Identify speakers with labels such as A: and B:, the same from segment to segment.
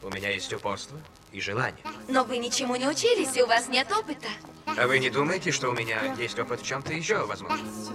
A: У меня есть упорство и желание.
B: Но вы ничему не учились, и у вас нет опыта.
A: А вы не думаете, что у меня есть опыт в чем-то еще, возможно?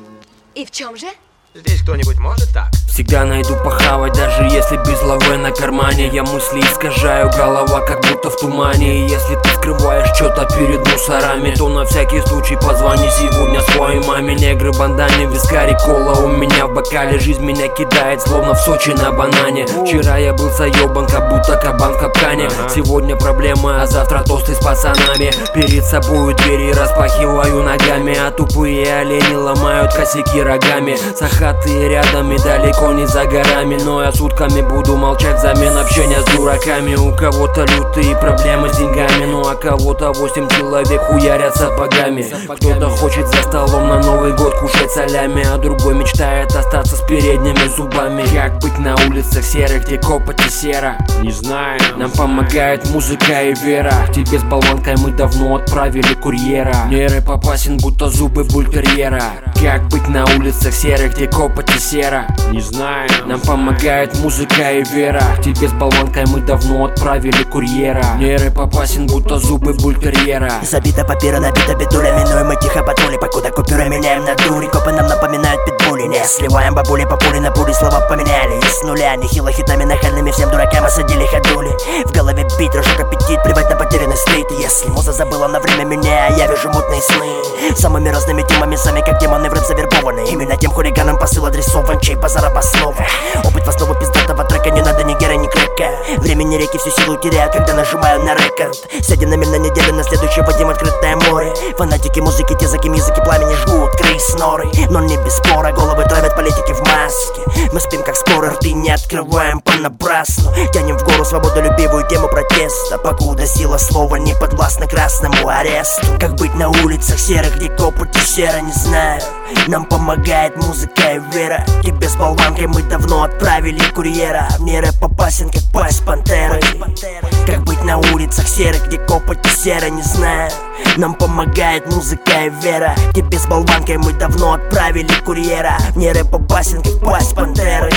B: И в чем же?
A: Здесь кто-нибудь может так?
C: Всегда найду похавать, даже если без лавы на кармане. Я мысли искажаю, голова как будто в тумане. И если ты скрываешь что-то перед мусорами, то на всякий случай позвони сегодня своей маме. Негры, бандане, вискари, кола у меня в бокале. Жизнь меня кидает, словно в Сочи на банане. Вчера я был заебан, как будто кабан в капкане. Сегодня проблемы, а завтра тосты с пацанами. Перед собой двери распахиваю ногами, а тупые олени ломают косяки рогами. Сахаты рядом и далеко не за горами, но я сутками буду молчать взамен общения с дураками. У кого-то лютые проблемы с деньгами, ну а кого-то 8 человек хуярят сапогами. Кто-то хочет за столом на Новый год кушать солями, а другой мечтает остаться с передними зубами. Как быть на улицах серых, где копоть и сера? Не знаю. Нам помогает музыка и вера. К тебе с болванкой мы давно отправили курьера. Мне рэп опасен, будто зубы бультерьера. Как быть на улицах серых, где копоть и сера? Не знаю. Нам помогает музыка и вера. К тебе с болванкой мы давно отправили курьера. Мне рэп опасен, будто зубы бультерьера.
D: Забита папира, набита битулями, но и мы тихо патрули, покуда купюры меняем на дури. Копы нам напоминают питбули, не сливаем бабули по пули на пули, слова поменяли из нуля. Нехило хитами нахальными, всем дуракам осадили ходули. В голове бит, рожок аппетит, плевать на потерянный стейт. Если муза забыла на время меня, я вижу мутные сны. Самыми разными темами, сами как демоны в рэп завербованы. Именно тем хулиганам посыл адресован, чей базар обоснован. Опыт в основу пиздатого трека, не надо ни гера, ни крека. Времени реки всю силу теряют, когда нажимаю на рекорд. Сядем на мир на неделю, на следующий водим открытое море. Фанатики музыки, те, за кем языки пламени жгут крыс норы. Но не без спора, головы травят политики в маске. Мы спим как скоро, рты не открываем понапрасну. Тянем в гору свободолюбивую тему протеста, покуда сила слова не подвластна красному аресту. Как быть на улицах серых, где копоть и сера, не знаю. Нам помогает музыка и вера. Тебе с болванкой мы давно отправили курьера. Мне рэп опасен, как пасть пантеры. Как быть на улицах серых, где копоть и сера, не знаю. Нам помогает музыка и вера. Тебе с болванкой мы давно отправили курьера. Мне рэп опасен, как пасть пантеры.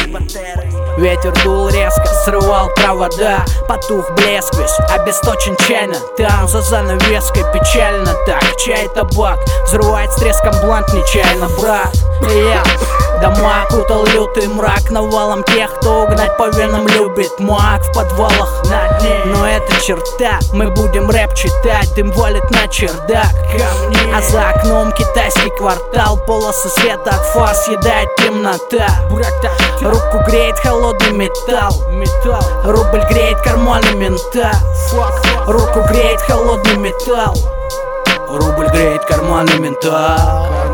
E: Ветер дул резко, срывал провода. Потух блеск весь, обесточен чайно. Там за занавеской печально так. Чай, табак, взрывает с треском блант нечаянно, брат. Я дома окутал лютый мрак. Навалом тех, кто угнать по венам любит. Маг в подвалах на дне. Но это черта, мы будем рэп читать. Дым валит на чердак, а за окном китайский квартал. Полосы света от фар съедает темнота. Руку греет холодный металл. Рубль греет карманы мента. Руку греет холодный металл. Рубль греет карманы мента.